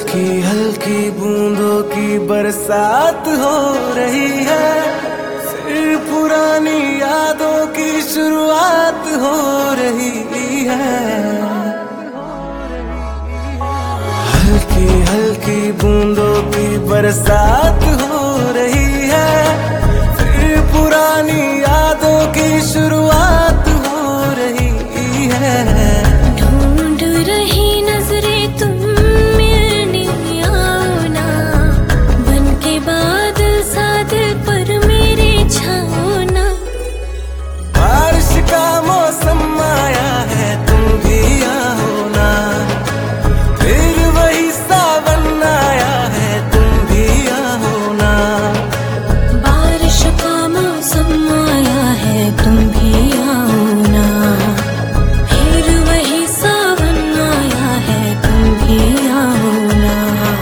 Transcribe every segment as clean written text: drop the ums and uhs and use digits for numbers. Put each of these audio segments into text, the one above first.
हल्की हल्की बूंदों की बरसात हो रही है, फिर पुरानी यादों की शुरुआत हो रही है। हल्की हल्की बूंदों की बरसात हो रही है, फिर पुरानी यादों की शुरुआत हो रही है। ढूंढ रही नजरें तुम मिलने आओ ना, बन के बादल सा दिल पर मेरे छाओ ना। बारिश का मौसम आया है, तुम भी आओ ना, फिर वही सावन आया है, तुम भी आओ ना। बारिश का मौसम आया है, तुम भी आओ ना, फिर वही सावन आया है, तुम भी आओ ना।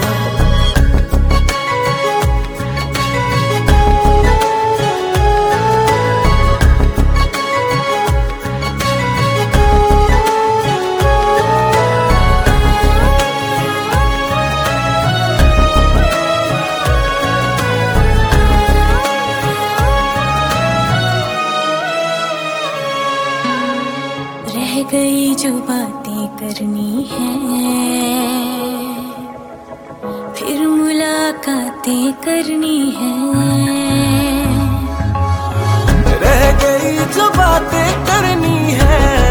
रह गई जो बातें करनी है, फिर मुलाकातें करनी है। रह गई जो बातें करनी है,